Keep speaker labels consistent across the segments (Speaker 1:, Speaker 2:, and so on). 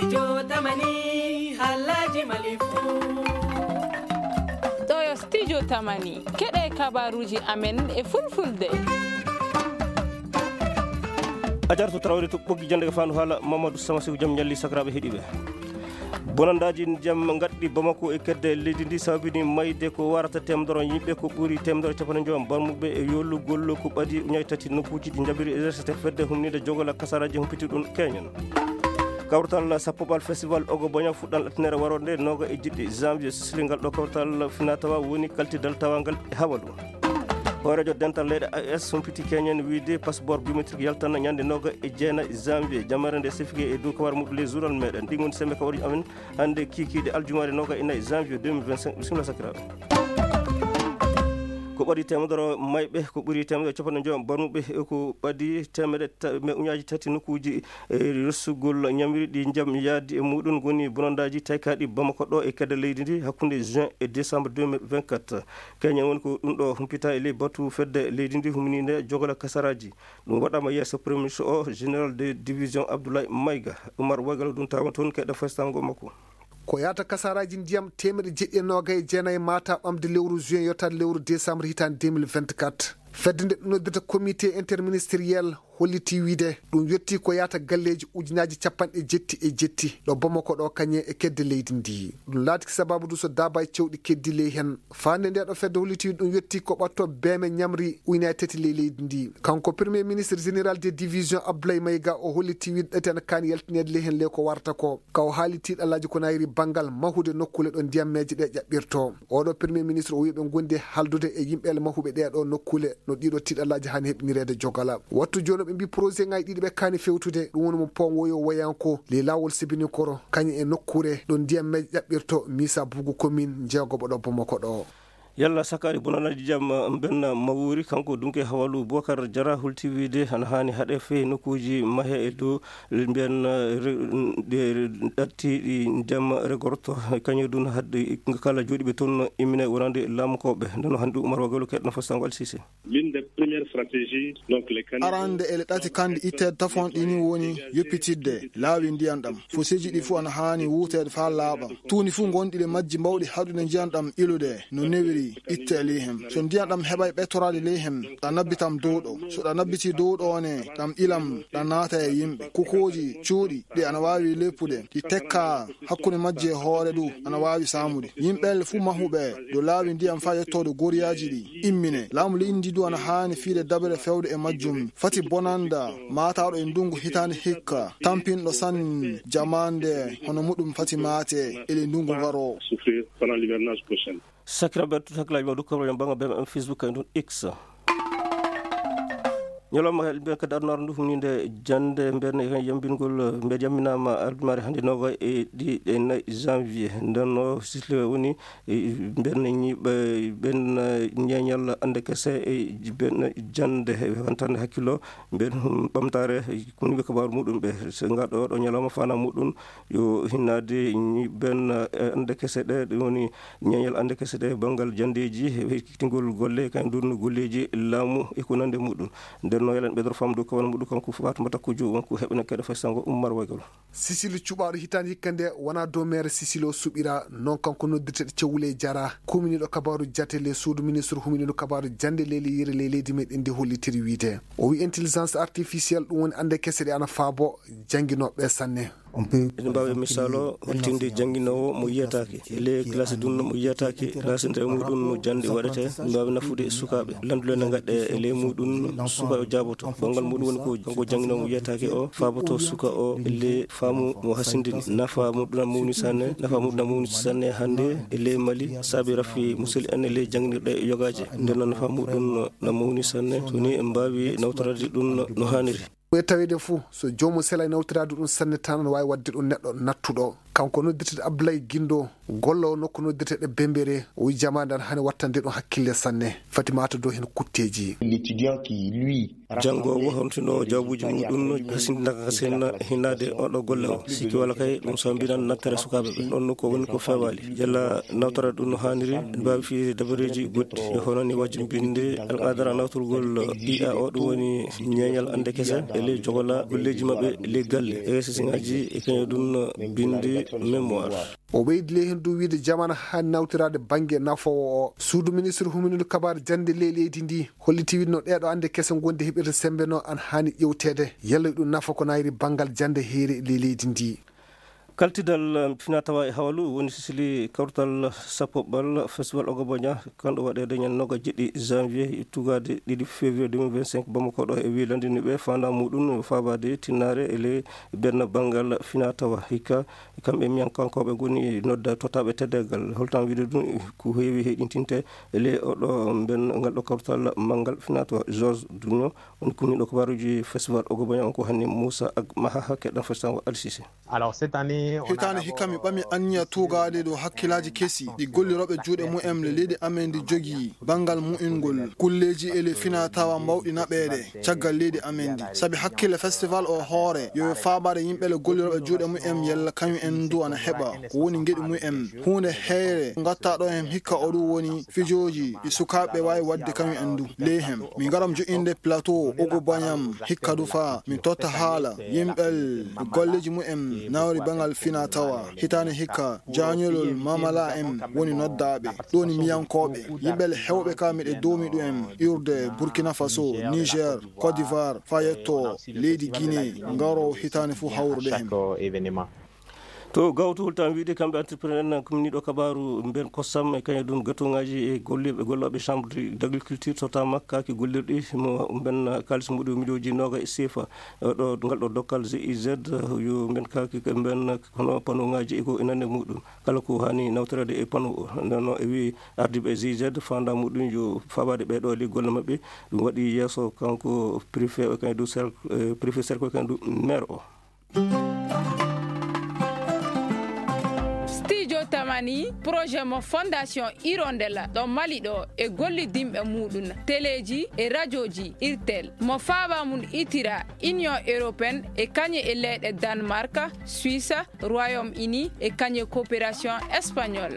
Speaker 1: Studio Tamani Halaji Malifu.
Speaker 2: Toyo Studio Tamani keɗe kabaruji amen e fulfulde.
Speaker 3: Ajartu Traoré to ɓoggi jande fandu haala Mamadou Samasiou jam ñalli sakiraɓe heeɗiɓe. Bonandaji jam gaddi Bamako e kedde leydi ndi sabini mayde ko warata temdoro yimɓe ko ɓuri temdoro capane joom barmuɓe e yollugol ko ɓadi uñayi tati nokkuji ɗi jabiri université fedde humnide jogola kasaraji humpiti ɗum keñen. Kawtal Sapobal Festival Ogo Boña fuɗɗan latinere waronde noga e jiɗɗi janvier sislingal ɗo kawtal finatawa woni kaltidal tawangal e hawalu. Horejo dental leyɗe AS humpiti keñen wiide passeport biométrique yaltana ñande noga e jeena janvier jamare nde sefigi e dow kawar muɗum les journal meɗen ɗi goni sembe kawari amen hande kikiɗe aljumare noga e nayyi janvier 2025 bisimilla sakiraɓe. Ko ɓadi temedoro mayɓe ko ɓuri temedere capanɗe joom barmuɓe ko ɓadi temedde uñaji tati nokkuji ressugol ñamiri jam yaadi e muɗum goni bonandaji taykaɗi Bamako ɗo e kedde leydi ndi hakkude juin et décembre 2024 keñen woni ko ɗum ɗo humpita e ley batu fedde leydi ndi humnide jogola kasaraji ɗum waɗama yesso premier ministre o général de division Abdoulaye Maïga Oumar Wagalo ɗum tawa toon keɗa festango makko
Speaker 4: ko yata kasaraji ndiyam 199 mata ɓamde lewru juin yottade lewru décembre hitande 2024 fedde nde ɗum noddata comité interministériel holliti wiide ɗum yetti ko yata galleji ujunaji capanɗe jetti ɗo Bamako ɗo kañe e kedde leydi ndi ɗum laati sababu du so daaba e cewɗi keddi ley hen fande nde ɗo fedde holliti ɗum yetti ko ɓatto beeme ñamri ujunaji tati ley leydi ndi kanko premier ministre général des divisions Abdoulaye Maïga o holliti wiide ɗati ana kaani yaltinede ley hen ley ko warta ko kaw haali tiɗallaji ko nayiri banggal mahude nokkule ɗo ndiyammeje ɗe ƴaɓɓirto oɗo premier ministre o wi ɓe gondi haldude e yimɓele mahuɓe ɗeɗo nokkule no ɗiɗo tiɗallaji hani heɓinirede jogala wattu joni ɓe mbi projet ngaji ɗiɗi ɓe kaani fewtude ɗum woni mo pon woyo wayanko le lawol sibini koro kañum e nokkure ɗo ndiyammeje ƴaɓɓirto misa bugu commune jeegoɓo ɗo Bamako ɗo
Speaker 3: yalla sakari bonanaji jam benna mawuri kanko dunke hawalu Boubacar Diarra hulti wiide hana hani haɗe fe nokkuji mahe e dow mbiyen ɗatti ɗi jam regorto kañum ɗum hadde kala jooɗiɓe toon immine wonande laamukoɓe nden hannde Oumar Wagalo keɗno fastango Alsissé
Speaker 5: arande ele ɗati kandi ittede tafon ɗini woni yeppitidde laawi ndiyam ɗam foseji ɗi fuu ana hani wutede fa laaɓa tuuni fuu gonɗiɗe majji mbawɗi haɗude ndiyam ɗam ilude no newiri itte e ley hen so ndiyam ɗam heɓa e ɓettorade ley hen ɗa nabbitam dow ɗo so ɗa nabbiti dow ɗo ne ɗam ilam ɗa naata e yimɓe kukoji cuuɗi ɗi ana wawi leppude ɗi tekka hakkude majji e hoore ɗu ana wawi samude yimɓele fuu mahuɓe do laawi ndiyam fa yettode goriyaji ɗi immine laamu leydi ndi du ana hani fiide dabere fewde e majjum fati bonanda mataɗo e ndungu hitande hikka tampinɗo sanni jamande hono muɗum fati maate ele ndungu ngaro
Speaker 3: sakiraɓe tout hakkilaaji ma dukkoroƴam banga bema Facebook e ɗum X ñalawma ɓe kadi adunaro ndu humnide jande mberne yambingol mbeɗa yamminama ardumare hannde noga e ɗi e 4 janvier ndenno sisle woni mberne ñiɓe ɓen ñeñal ande kese e ɓen jande wantande hakkillo mben ɓamtare koniɓe kabaru muɗum ɓe so gaɗo ɗo ñalawma fana muɗum yo hinnade ɓen ande kese ɗe ɗum woni ñeñal ande kese ɗe banggal jandeji ekkitingol golle kañ durno golleji laamu e ko nande muɗum no yelen ɓeɗor famdu ko wona muɗum kanko Fatoumata Kudjo wonko heɓina keɗe fasango Oumar Wagalo
Speaker 4: Sisili cuɓaɗo hitande hikka nde wona dow maire Sisili o suɓira noon kanko noddirteɗe Cewule Diarra kuminiɗo kabaru jatele suudu ministre huminiɗo kabaru jande leydi yiri leydi meɗen ndi hollitiri wiide o wi intelligence artificielle ɗum woni ande kese ɗe ana faabo jangguinoɓe sanne
Speaker 3: ene mbawi misal o holtinde jangguinowo mo yiyatake ele classe dunno mo yiyatake classe nde muɗum no jande waɗete mbawi nafude e sukaɓe landule ne gaɗe e ley muɗum suka o jaboto bangal muɗum woni ko kanko jangguinowo mo yiyatake o faboto suka o ele faamu mo hasindini nafa muɗum mawni sanne nafa muɗum mawni sanne hande e ley Mali saabi rafi museli en e ley jangguirɗe yogaje nden noon nafa muɗum no mawni sanne soni en mbawi nawtorade ɗum no hanniri
Speaker 4: e tawede fuu so jomum sela e nawtirade ɗum sanne tan ne wawi wadde ɗum neɗɗo nattuɗo kanko noddirtede Abdoulaye Guindo gollo nokku noddirteɗe bembere o wi jamadan hani wattande ɗum hakkille sanne fatimata dow hen kutteji.
Speaker 3: jangowo hontino jawbuji muɗum hasindaka sen hinade oɗo golle o sikki wala kay ɗum so mbinan nattere sukaɓe ɓe ɗon ko woni ko fewali jella nawtora ɗum no hanniri en mbawi fi dabareji goɗɗi e hono ni wajji binde alqadara nawtorgol ia o ɗum woni ñeñal ande kese e ley jogola golleji mabɓe ley galle e sesiŋaji e kañum ɗum binde mémoire.
Speaker 4: o ɓeydi ley hen du wiide jamana ha nawtirade banggue nafowo o suudu ministre huminide kabaru jande ley leydi ndi holliti winno ɗeɗo ande kese gonde heɓirde sembe no an hani ƴewtede yalloy ɗum nafa ko nayri banggal jande heeri ley leydi ndi.
Speaker 3: kaltidal finatawa e hawlu woni sisili kawrutal sappoɓɓal festival ogoboña kanɗo waɗede ñande noga jeɗɗi janvier tugade 2 février 2025 bamako ɗo e wilandiniɓe fanda muɗum fabade tinnare e ley benn banggal finatawa hikka kamɓe miyankankoɓe goni nodda totaɓe teddegal holtan wiide ɗum ko heewi heɗintinte e ley oɗo ben ngal ɗo kawrutal manggal finatawa george dunion woni kumniɗo kabaruji festival ogoboña on ko hanni moussa ak maha keɗɗan festival alsisi.
Speaker 6: Alors cette année
Speaker 5: hitande hikka mi ɓami anniya tugade ɗo hakkillaji kesi ɗi golliroɓe juuɗe mumen le leydi amen ndi jogui bangal mu'ingol kulleji ele finatawa mbawɗi naɓede caggal leydi amen ndi saabi hakkille festival o hoore yo fabade yimɓele golliroɓe juuɗe mumen yalla kañum en ndu ana heɓa ko woni gueɗi mumen hunde heere gatta ɗo hen hikka o ɗum woni fijoji ɗi sukaɓe wawi wadde kañum en ndu ley hen min garam joƴinde plateau ogo bañam hikka du fa min totta haala yimɓel golleji mumen nawri bangal finatawa hitane hikka jañolol mamala en woni noddaɓe ɗoni miyankoɓe yimɓele hewɓe ka miɗe domi ɗum en urde burkina faso niger côte d'ivoire fayetto leydi guinée ngaro hitane fo hawrude hen.
Speaker 3: to gawtol tan wiide kamɓe entrepreneur communiɗo kabaru ben kossam e kañum ɗum gatoŋaji e golloɓe chambre d' agriculture tota makkaki gollirɗi mo ben kalis muɗum million noga e sefa ɗo ngal ɗo dokkal GIZ yo ben kaki ben hono panoŋaji eko enande muɗum kala ko hani nawtorede e pano nono e wi ardiɓe GIZ fanda muɗum yo fabade ɓeɗo li golle mabɓe ɗum waɗi yesso kanko préfet e kañum ɗum préfet cercle e kañum ɗum maire o.
Speaker 2: tamani projet mo fondation Hirondella ɗo Mali ɗo e gollidimɓe muɗum téléji e radioji irtel mo faaba mum itira union européenne e kañe e leyɗe Danemark, Suisse, Royaume-Uni e kañe coopération espagnole.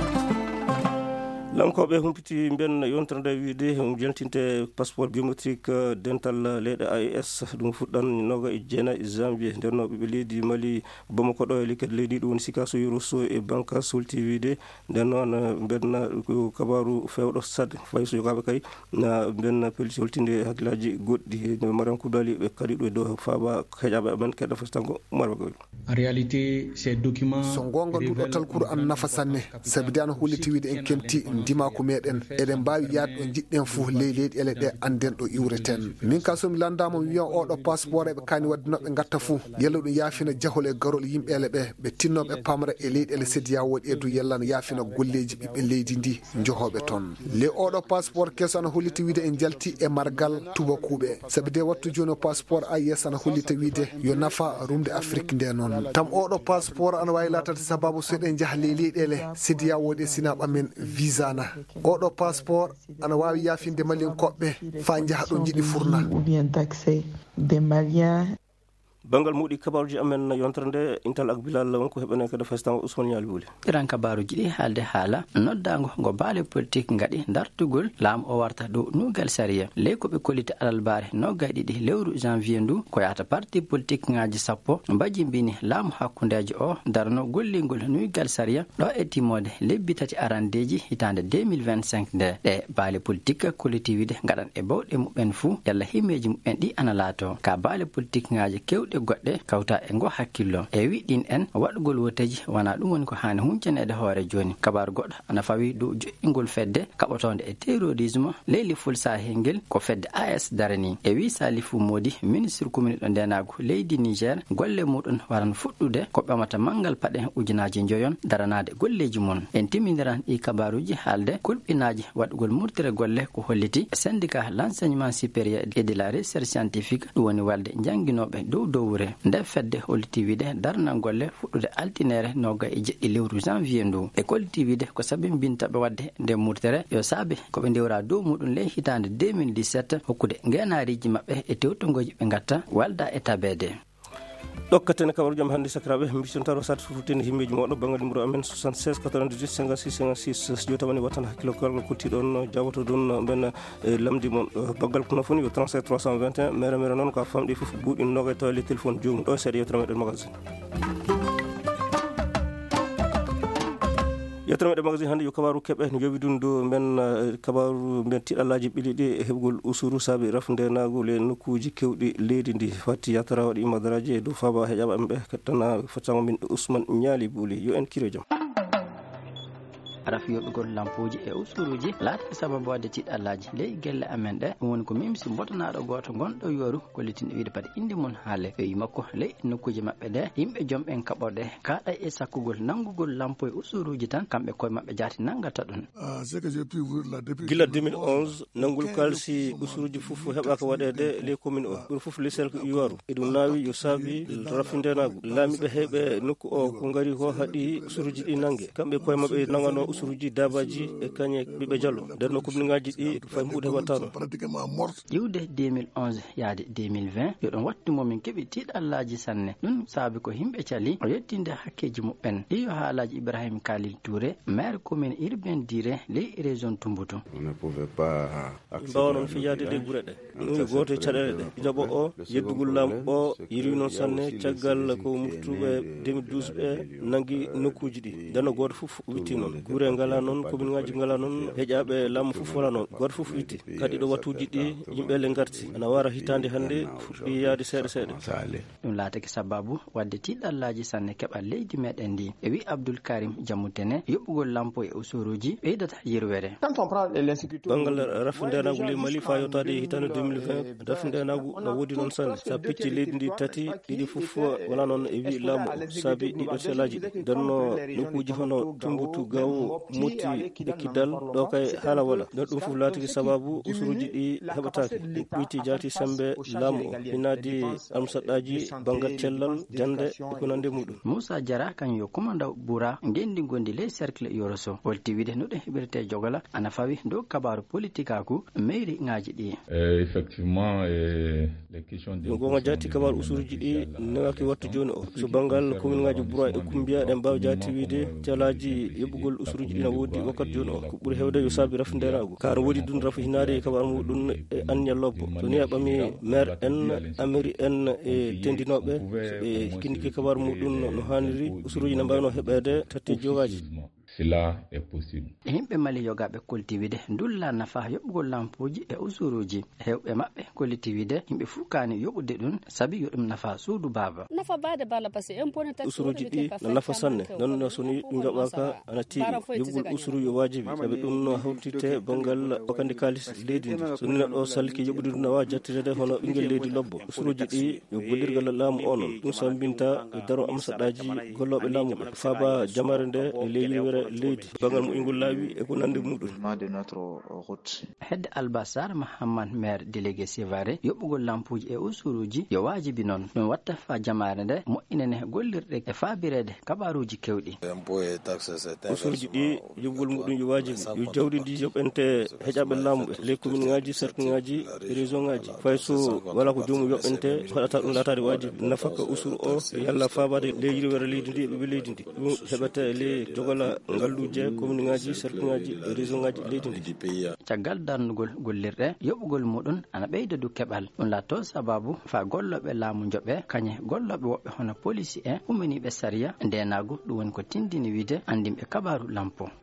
Speaker 3: lankoɓe humpiti ben yontorde wiide jeltinte passeport biométrique dental leyɗe AES ɗum fuɗɗan noga e jeena e janvier ndenno ɓiɓe leydi Mali Bamako ɗo e likkede leydi ɗum woni Sikasso Yorosso e banka solti wiide nden noon ben kabaru fewɗo sade fayso yogaɓe kay na ben peliti holtinde hakkillaji goɗɗi Mariam Koudali ɓe kadi ɗo e dow faaba heƴaɓe amen keɗɗa festango marbagoy.
Speaker 7: En réalité ces documents
Speaker 4: so gonga nduɗo talkuru an nafa sanne sabi de an holliti wiide en kemti dimako meɗen eɗen mbawi yaade ɗo jiɗɗen fo ley leyɗele ɗe anden ɗo iwreten min ka somi landama mi wiyan oɗo passeport eɓe kani waddinoɓe gatta fo yalla ɗum yaafina jahol e garol yimɓele ɓe tinnoɓe pamra e leyɗele sédia woɗi e du yallana yaafina golleji ɓiɓɓe leydi ndi johoɓe toon le oɗo passeport keso ana holliti wiide en jalti e margal tubakuɓe saabi de wattu joni o passeport AES ana hollita wiide yo nafa rumde Afrique nde noon tam oɗo passeport ana wawi latade sababu so eɗen jaaha ley leyɗele sédia woɗi e sina ɓamen visa na oɗo passeport ana wawi yafinde malien koɓɓe fa jaaha ɗo jiɗi furna
Speaker 3: bangal muɗi kabaruji amen yontere nde intal ak bilal wonko heɓene kadi festan Ousmane Niali Bouli
Speaker 8: iran kabaruji ɗi haalde haala noddago ngo baale politique gaɗi dartugol laamu o warta dow nugal saria ley koɓe kollita alalbare noggay ɗiɗi lewru janvier ndu ko yahata parti politique ngaji sappo mbajimbini laamu hakkudeji o darno gollingol nugal saria ɗo e timmode lebbi tati arandeji hitande 2025 nde ɗe baale politique kolliti wiide gaɗan e bawɗe muɓen fuu yalla himmeji muɓen ɗi ana laato ka baale politique ngaji kewɗe goɗɗe kawta e ngo hakkillo e wiɗin en waɗugol woteji wona ɗum woni ko hani huncanede hoore joni kabaru goɗɗo ana fawi dow joƴƴingol fedde kaɓotonde e terrorisme leyli fulsahel ngel ko fedde AS darani e wi Salifou Modi ministre commune ɗo ndenago leydi Niger golle muɗum waran fuɗɗude ko ɓamata mangal paɗe ujunaji joyon daranade golleji mon en timminiran ɗi kabaruji haalde kulɓinaji waɗugol murtire golle ko holliti syndicat l'enseignement supérieur et de la recherche scientifique ɗum woni walde jangguinoɓe dow dowre nde fedde holliti wiide darnal golle fuɗɗude altinere nogga e jeɗɗi lewru janvier ndu e kolliti wiide ko sabi bintaɓe wadde nde murtere yo saabi koɓe ndewra dow muɗum ley hitande 2017 hokkude ngenariji mabɓe e tewtogoji ɓe gatta walda e tabede
Speaker 3: ɗokkatene kabaru jam hannde sakiraɓe mbittontaro sat fotini himɓeji moɗo banggal numéro amen 76 98 56 56 jotamani wattan hakkilo kalgal kuttiɗon jaboto ɗum ben lamdi moon baggal ko nafoni yo 37 321 mere mere noon ko famɗi foof ɓuuɗi noga tawle téléphone jomum ɗo seeɗa yewtere meɗen magasin yettere meɗen magasin hannde yo kabaru keɓe no yowi ɗum do men kabaru men tiɗallaji ɓili ɗi e heɓgol usuru saabi rafndenagu le nokkuji kewɗi leydi ndi fatti yatara waɗi madaraji e dow faba heƴaɓa ɓe kettana faccama min Ousmane Ñaali Bouli yo en kiro jaam
Speaker 8: rafi yoɓugol lampuji e usuruji laati sababu wadde tiɗallaji ley gelle amen ɗe ɗum woni ko mimsi mbotanaɗo goto gonɗo yoru kollitinɗo wiide pade inde mum haale wi makko ley nokkuji mabɓe ɗe yimɓe joom en kaɓorɗe kaɗa e sakkugol nanggugol lampo e usuruji tan kamɓe koye mabɓe jaati nanggata ɗum
Speaker 3: gila 2011 nanngol kalsi usuruji fof heɓaka waɗede ley commune o ɓuuri fof ley selko iwaru e ɗum naawi yo saabi rafindenagu laamiɓe heeɓe nokku o ko ngari ko haaɗi usuruji ɗi nangge kamɓe koye mabɓe nangano usuruji dabaji e kañe ɓiɓe diallo nden no commune ngaji ɗi fay mbuɗe heɓatano
Speaker 8: ƴiwde 2011 yaade 2020 yoɗon wattimo min keeɓi tiɗallaji sanne ɗum saabi ko yimɓe cali o yettinde hakkeji muɓɓen ɗi yo haalaji Ibrahima Kalil Touré maire commune urbaine dire ley région Tumbutu
Speaker 3: mbawa noon fiyade ɗe guure ɗe ɗum goto e caɗele ɗe jaɓo o yeddugol laamu o yiri noon sanne caggal ko moftuɓe 2012 ɓe nangui nokkuji ɗi nden no goto foof witti noon guure ngala noon commune ngaji ngala noon heƴaɓe laamu foof wala noon goto foof witti kadi ɗo wattuji ɗi yimɓele garti ana wara hitande hannde fuɗɗi yaade seeɗa seeɗa
Speaker 8: ɗum laatake sababu wadde tiɗallaji sanne keɓa leydi meɗen ndi e wi Abdoul Karim Diamutene yoɓɓugol lampo e usuruji ɓeydata yirwere
Speaker 3: banggal rafndenagu ley Mali fa yotade hitande 2020 rafndenagu no woodi noon sanne sa picci leydi ndi tati ɗiɗi foof wala noon e wi laamu saabi ɗiɗo selaji ɗi ndenno nokkuji hono Tumbutu Gawo Mutti e Kidal ɗo kay haala wala nden ɗum fof laatiki sababu usuruji ɗi heɓatake ɓuyti jaati sembe laamu o hinadi amsaɗaji banggal cellal jande e ko nande muɗum
Speaker 8: Moussa Diara kañum yo commandant ɓuura ngendi gondi ley cercle Yoroso holti wiide no ɗum heɓirte jogola ana fawi dow kabaru politique aku mairie ngaji ɗi
Speaker 6: effectivement
Speaker 3: ɗum gonga jaati kabaru usuruji ɗi newaki wattu joni o so banggal commune ngaji Boura e Kumbiya ɗen mbawi jaati wiide calaji yoɓɓugol usuruji ɗi no woodi wakkati joni o ko ɓuuri hewde yo saabi rafndenagu kar woodi ɗum rafa hinade kabaru muɗum e Anya Lobbo so ni a ɓami maire en amiri en e tendinoɓe ɓe kinniki kabaru muɗum no hanniri usuruji ne mbawno heɓede tatti jogaji
Speaker 6: cela est possible
Speaker 8: yimɓe Mali yogaɓe koltiwide dulla nafa yoɓɓugol lampuji e usuruji hewɓe mabɓe koltiwide yimɓe fukani yoɓude ɗum saabi yo ɗum nafa suudu baba
Speaker 3: usuruji ɗi no nafa sanne nonno soni ɗum jaɓaka ana tiiɗi yoɓugol usuru yo wajibi saabi ɗum no hawtite banggal okande kalis leydi ndi soni neɗɗo salki yoɓude ɗum nawa jattirede hono ɓinguel leydi lobbo usuruji ɗi yo gollirgal laamu onon ɗum sambinta e daro amsaɗaji golloɓe laamuɓe faaba jamare nde e ley yirwere leydi bangal moƴƴingol laawi e ko nande muɗum
Speaker 8: hedde Albasar Mahamad maire délégué Sévaré yoɓɓugol lampuji e usuruji yo wajibi noon ɗum watta fa jamare nde moƴƴinene gollirɗe e faabirede kabaruji kewɗi
Speaker 3: usuruji ɗi yoɓugol muɗum yo wajibi yo jawdi ndi yoɓente heƴaɓe laamuɓe ley commune ngaji cercle ngaji région ngaji fay so wala ko jomum yoɓente waɗata ɗum latade wajibi nafaka usuru o yalla faabade ley yirwere leydi ndi e ɓiɓe leydi ndi ɗum heɓete ley jogola ngalluje commune ngaji cercle ngaji région ngaji leydi ndi
Speaker 8: caggal darnugol gollirɗe yoɓugol muɗum ana ɓeyda du keɓal ɗum latto sababu fa golloɓe laamu joɓe kañe golloɓe woɓɓe hono police en umminiɓe sariya ndenagu ɗum woni ko tindini wiide andimɓe kabaru lampo